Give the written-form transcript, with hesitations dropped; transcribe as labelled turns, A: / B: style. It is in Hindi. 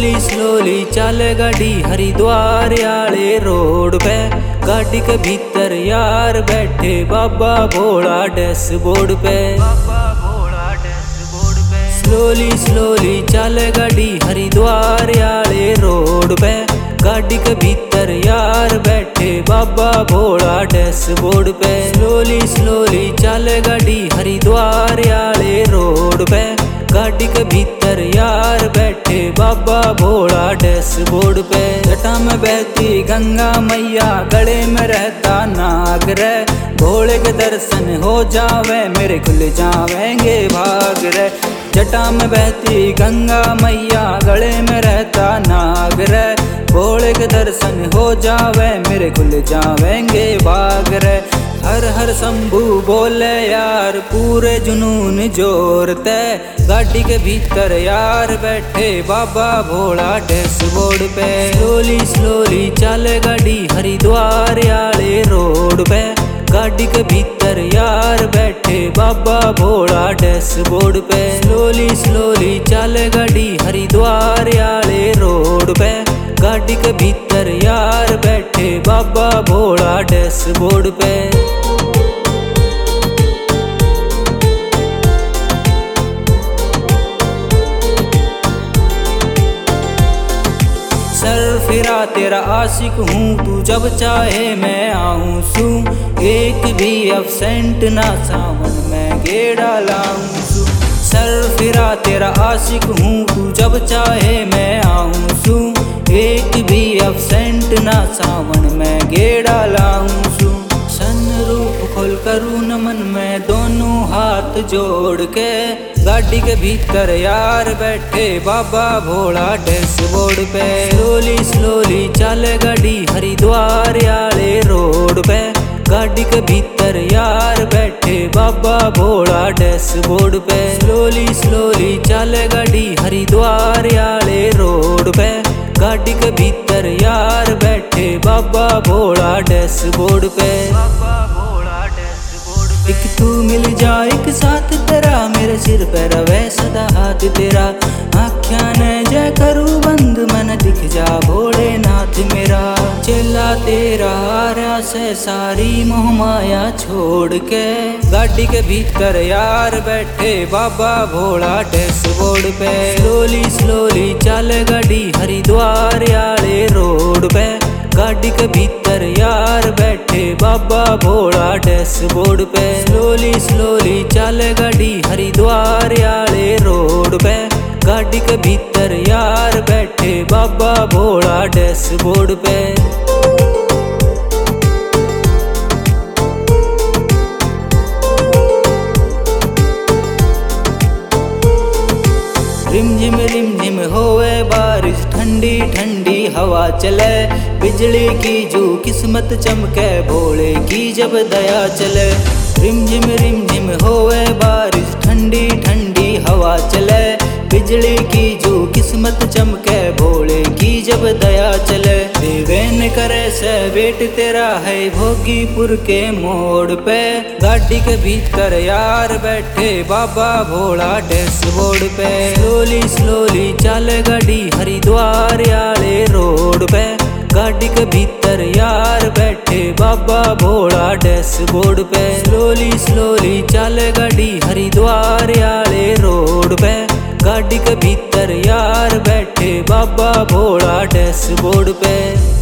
A: स्लोली स्लोली चल गाड़ी हरिद्वार आले रोड पे। गाड़ी के भीतर यार बैठे बाबा भोला डैशबोर्ड पे। स्लोली स्लोली चल गाड़ी हरिद्वार आले रोड पे। गाड़ी के भीतर यार बैठे बाबा भोला डैशबोर्ड पे। स्लोली स्लोली चल गाड़ी हरिद्वार आले रोड पे। गाड़ी के भीतर यार बैठे बाबा भोला डैशबोर्ड पे। जटा में बहती गंगा मैया गले में रहता नाग रे। भोले के दर्शन हो जावे मेरे खुल जावेंगे भाग रे। जटा में बहती गंगा मैया गले में रहता नाग रे। भोले के दर्शन हो जावे मेरे खुल जावेंगे भाग रे। हर हर शंभू बोले यार पूरे जुनून जोरते। गाड़ी के भीतर यार बैठे बाबा भोला डैशबोर्ड पे। स्लोली स्लोली चल गाड़ी हरिद्वार आले रोड पे। गाड़ी के भीतर यार बैठे बाबा भोला डैशबोर्ड पे। स्लोली स्लोली चल गाड़ी हरिद्वार आले रोड पे। गाड़ी के भीतर यार बैठे बाबा भोला डैशबोर्ड पे। सर फिरा तेरा आशिक हूँ तू जब चाहे मैं आऊँ सू। एक भी अब्सेंट ना सावन में गेड़ा लाऊं सू। सर फिरा तेरा आशिक हूँ तू जब चाहे मैं आऊँ सू। एक भी अब्सेंट ना सावन में गेड़ा लाऊं सू। सनरूप खोल करूँ नमन में दोनों हाथ जोड़ के। गाड़ी के भीतर यार बैठे बाबा भोला डैशबोर्ड पे। स्लोली स्लोली चल गाड़ी हरिद्वार आले रोड पे। गाड़ी के भीतर यार बैठे बाबा भोला डैशबोर्ड पे। स्लोली स्लोली चल गाड़ी हरिद्वार आले रोड पे। गाड़ी के भीतर यार बैठे बाबा भोला डैशबोर्ड पे। एक तू मिल जा एक साथ तेरा मेरे सिर पे रवे सदा हाथ तेरा। आँखियां ने जय करूँ बंद मन दिख जा भोलेनाथ मेरा। चेला तेरा आर्या से सारी मोह माया छोड़ के। गाड़ी के भीतर यार बैठे बाबा भोला डैशबोर्ड पे। स्लोली स्लोली चल गाड़ी हरिद्वार आले रोड पे। गाड़ी के भीतर यार बैठे बाबा भोला डैशबोर्ड पे। स्लोली स्लोली चल गाड़ी हरिद्वार आले रोड पे। गाड़ी के भीतर यार बैठे बाबा भोला डैशबोर्ड पे। रिम झिम होवे बारिश ठंडी ठंडी हवा चले। बिजली की जू किस्मत चमके भोले की जब दया चले। रिम झिम होवे बारिश ठंडी ठंडी हवा चले। बिजली की जू किस्मत चमके भोले की जब दया चले। देवेन करे से वेट तेरा है भोगीपुर के मोड़ पे। गाड़ी के भीतर यार बैठे बाबा भोला डैशबोर्ड पे। स्लोली स्लोली चल गाड़ी हरिद्वार आले रोड पे। गाड़ी के भीतर यार बैठे बाबा भोला डैशबोर्ड पे। स्लोली स्लोली चल गाड़ी हरिद्वार आले रोड पे। गाड़ी के भीतर यार बैठे बाबा भोला डैशबोर्ड पे।